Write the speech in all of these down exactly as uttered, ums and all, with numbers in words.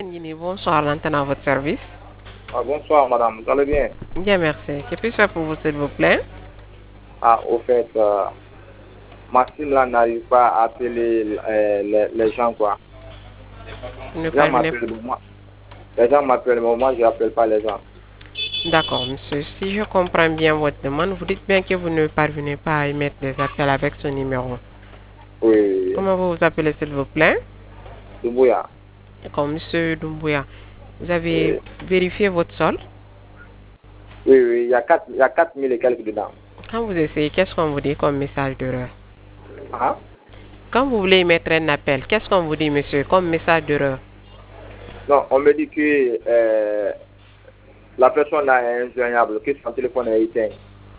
Bonsoir, l'antenne à votre service. Ah, bonsoir, madame. Vous allez bien? Bien, merci. Que puis-je faire pour vous, s'il vous plaît? Ah, au fait, euh, Maxime là n'arrive pas à appeler euh, les, les gens, quoi. Ne Les gens parvenez m'appellent, moi. Les gens m'appellent, mais moi, je n'appelle pas les gens. D'accord, monsieur. Si je comprends bien votre demande, vous dites bien que vous ne parvenez pas à émettre des appels avec ce numéro. Oui, Comment vous vous appelez, s'il vous plaît? Doumbouya. D'accord, monsieur Doumbouya. Vous avez Oui, vérifié votre solde? oui, oui, il y a quatre, il y a quatre mille et quelques dedans. Quand vous essayez, qu'est-ce qu'on vous dit comme message d'erreur? Ah, Quand vous voulez émettre un appel, qu'est-ce qu'on vous dit, monsieur, comme message d'erreur? non, on me dit que euh, la personne là est injoignable, que son téléphone est éteint.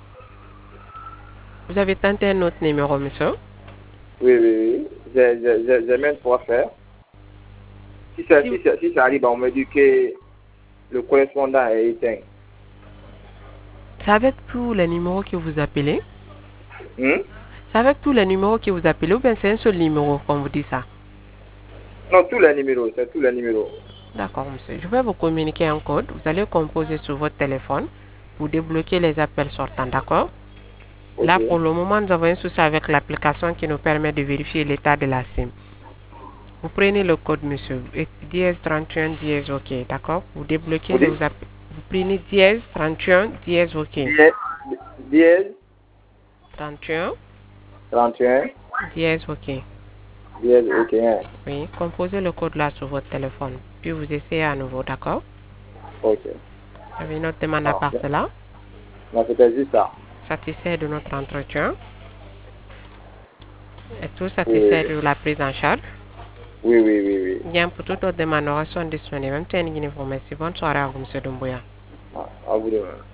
Vous avez tenté un autre numéro, monsieur? Oui, oui, oui. J'ai j'ai- j'ai- j'ai même trois faire. Si ça, Si si, ça, si ça arrive, on me dit que le correspondant est éteint. C'est avec tous les numéros que vous appelez? Hmm? C'est avec tous les numéros que vous appelez ou bien c'est un seul numéro qu'on vous dit ça? Non, tous les numéros, c'est tous les numéros. D'accord, monsieur. Je vais vous communiquer un code. Vous allez composer sur votre téléphone pour débloquer les appels sortants, d'accord? Ok. Là, pour le moment, nous avons un souci avec l'application qui nous permet de vérifier l'état de la SIM. Vous prenez le code, monsieur, et dièse trente et un dièse OK, d'accord? Vous débloquez Vous nos dites appels. Vous prenez dièse trente et un dièse OK. dièse, dièse, trente et un trente et un, dièse OK. dièse, ok. Hein. Oui, composez le code là sur votre téléphone. Puis vous essayez à nouveau, d'accord? Ok. Vous avez une autre demande à Ah, part cela? non, c'était juste ça. Satisfait de notre entretien? Êtes-vous Oui, satisfait de la prise en charge? oui, oui, oui, oui. Bien, pour toute autre demande, nous restons disponibles. Même si vous merci. Bonne soirée à vous, monsieur Doumbouya. Ah, à vous de même.